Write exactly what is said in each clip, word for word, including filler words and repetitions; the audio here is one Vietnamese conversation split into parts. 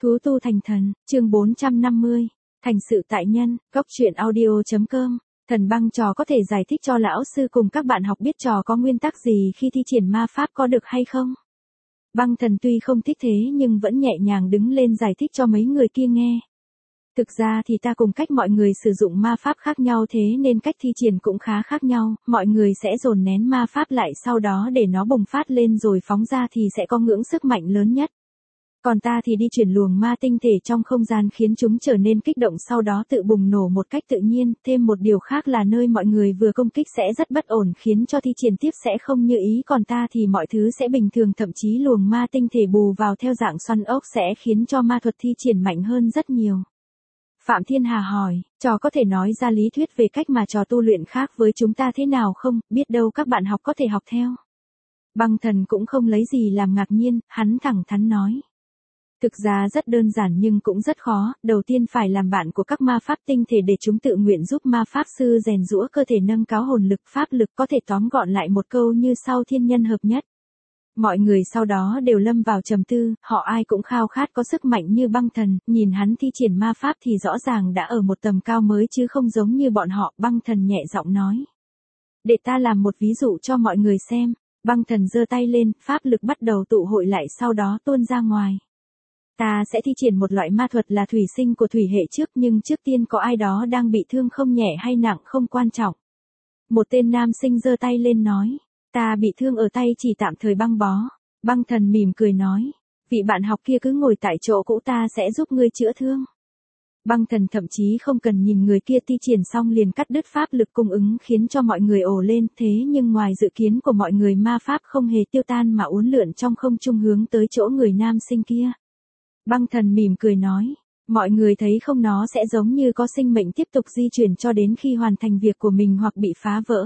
Thú tu thành thần, chương bốn trăm năm mươi. Thành sự tại nhân, góc truyện audio.com. Thần băng trò có thể giải thích cho lão sư cùng các bạn học biết trò có nguyên tắc gì khi thi triển ma pháp có được hay không? Băng thần tuy không thích thế nhưng vẫn nhẹ nhàng đứng lên giải thích cho mấy người kia nghe. Thực ra thì ta cùng cách mọi người sử dụng ma pháp khác nhau thế nên cách thi triển cũng khá khác nhau, mọi người sẽ dồn nén ma pháp lại sau đó để nó bùng phát lên rồi phóng ra thì sẽ có ngưỡng sức mạnh lớn nhất. Còn ta thì đi chuyển luồng ma tinh thể trong không gian khiến chúng trở nên kích động sau đó tự bùng nổ một cách tự nhiên, thêm một điều khác là nơi mọi người vừa công kích sẽ rất bất ổn khiến cho thi triển tiếp sẽ không như ý còn ta thì mọi thứ sẽ bình thường thậm chí luồng ma tinh thể bù vào theo dạng xoắn ốc sẽ khiến cho ma thuật thi triển mạnh hơn rất nhiều. Phạm Thiên Hà hỏi, trò có thể nói ra lý thuyết về cách mà trò tu luyện khác với chúng ta thế nào không, biết đâu các bạn học có thể học theo. Băng thần cũng không lấy gì làm ngạc nhiên, hắn thẳng thắn nói. Thực ra rất đơn giản nhưng cũng rất khó, đầu tiên phải làm bạn của các ma pháp tinh thể để chúng tự nguyện giúp ma pháp sư rèn giũa cơ thể nâng cao hồn lực pháp lực có thể tóm gọn lại một câu như sau thiên nhân hợp nhất. Mọi người sau đó đều lâm vào trầm tư, họ ai cũng khao khát có sức mạnh như băng thần, nhìn hắn thi triển ma pháp thì rõ ràng đã ở một tầm cao mới chứ không giống như bọn họ, băng thần nhẹ giọng nói. Để ta làm một ví dụ cho mọi người xem, băng thần giơ tay lên, pháp lực bắt đầu tụ hội lại sau đó tuôn ra ngoài. Ta sẽ thi triển một loại ma thuật là thủy sinh của thủy hệ trước nhưng trước tiên có ai đó đang bị thương không nhẹ hay nặng không quan trọng. Một tên nam sinh giơ tay lên nói. Ta bị thương ở tay chỉ tạm thời băng bó. Băng thần mỉm cười nói. Vị bạn học kia cứ ngồi tại chỗ cũ ta sẽ giúp ngươi chữa thương. Băng thần thậm chí không cần nhìn người kia thi triển xong liền cắt đứt pháp lực cung ứng khiến cho mọi người ồ lên thế nhưng ngoài dự kiến của mọi người ma pháp không hề tiêu tan mà uốn lượn trong không trung hướng tới chỗ người nam sinh kia. Băng thần mỉm cười nói. Mọi người thấy không nó sẽ giống như có sinh mệnh tiếp tục di chuyển cho đến khi hoàn thành việc của mình hoặc bị phá vỡ.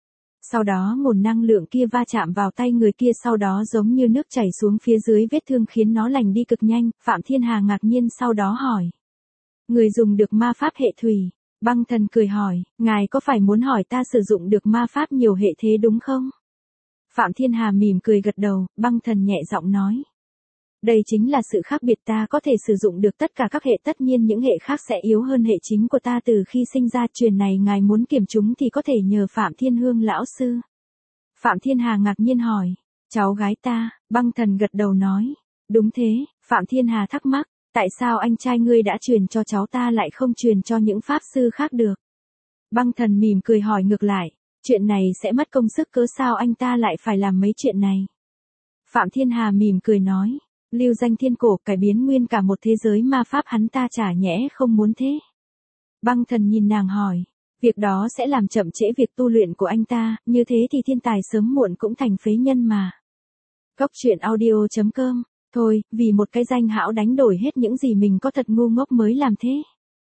Sau đó nguồn năng lượng kia va chạm vào tay người kia sau đó giống như nước chảy xuống phía dưới vết thương khiến nó lành đi cực nhanh, Phạm Thiên Hà ngạc nhiên sau đó hỏi. Người dùng được ma pháp hệ thủy, băng thần cười hỏi, ngài có phải muốn hỏi ta sử dụng được ma pháp nhiều hệ thế đúng không? Phạm Thiên Hà mỉm cười gật đầu, băng thần nhẹ giọng nói. Đây chính là sự khác biệt ta có thể sử dụng được tất cả các hệ tất nhiên những hệ khác sẽ yếu hơn hệ chính của ta từ khi sinh ra truyền này ngài muốn kiểm chúng thì có thể nhờ Phạm Thiên Hương lão sư. Phạm Thiên Hà ngạc nhiên hỏi, cháu gái ta, băng thần gật đầu nói, đúng thế, Phạm Thiên Hà thắc mắc, tại sao anh trai ngươi đã truyền cho cháu ta lại không truyền cho những pháp sư khác được? Băng thần mỉm cười hỏi ngược lại, chuyện này sẽ mất công sức cớ sao anh ta lại phải làm mấy chuyện này? Phạm Thiên Hà mỉm cười nói. Lưu danh thiên cổ cải biến nguyên cả một thế giới ma pháp hắn ta chả nhẽ không muốn thế. Băng thần nhìn nàng hỏi, việc đó sẽ làm chậm trễ việc tu luyện của anh ta, như thế thì thiên tài sớm muộn cũng thành phế nhân mà. Góc truyện audio.com, thôi, vì một cái danh hão đánh đổi hết những gì mình có thật ngu ngốc mới làm thế.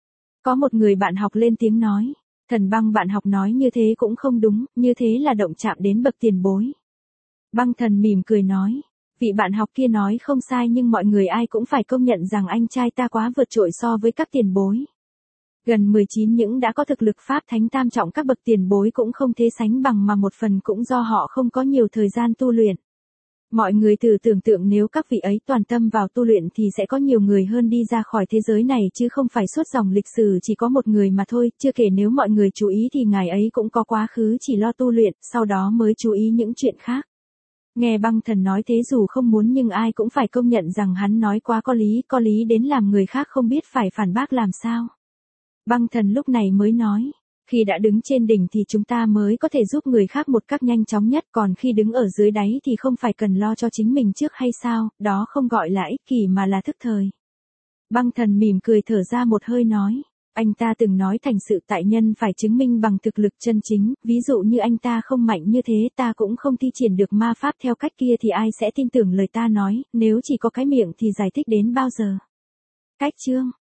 Có một người bạn học lên tiếng nói, thần băng bạn học nói như thế cũng không đúng, như thế là động chạm đến bậc tiền bối. Băng thần mỉm cười nói. Vị bạn học kia nói không sai nhưng mọi người ai cũng phải công nhận rằng anh trai ta quá vượt trội so với các tiền bối. Gần mười chín những đã có thực lực pháp thánh tam trọng các bậc tiền bối cũng không thể sánh bằng mà một phần cũng do họ không có nhiều thời gian tu luyện. Mọi người thử tưởng tượng nếu các vị ấy toàn tâm vào tu luyện thì sẽ có nhiều người hơn đi ra khỏi thế giới này chứ không phải suốt dòng lịch sử chỉ có một người mà thôi, chưa kể nếu mọi người chú ý thì ngài ấy cũng có quá khứ chỉ lo tu luyện, sau đó mới chú ý những chuyện khác. Nghe băng thần nói thế dù không muốn nhưng ai cũng phải công nhận rằng hắn nói quá có lý, có lý đến làm người khác không biết phải phản bác làm sao. Băng thần lúc này mới nói, khi đã đứng trên đỉnh thì chúng ta mới có thể giúp người khác một cách nhanh chóng nhất còn khi đứng ở dưới đáy thì không phải cần lo cho chính mình trước hay sao, đó không gọi là ích kỷ mà là thức thời. Băng thần mỉm cười thở ra một hơi nói. Anh ta từng nói thành sự tại nhân phải chứng minh bằng thực lực chân chính, ví dụ như anh ta không mạnh như thế ta cũng không thi triển được ma pháp theo cách kia thì ai sẽ tin tưởng lời ta nói, nếu chỉ có cái miệng thì giải thích đến bao giờ. Cách chương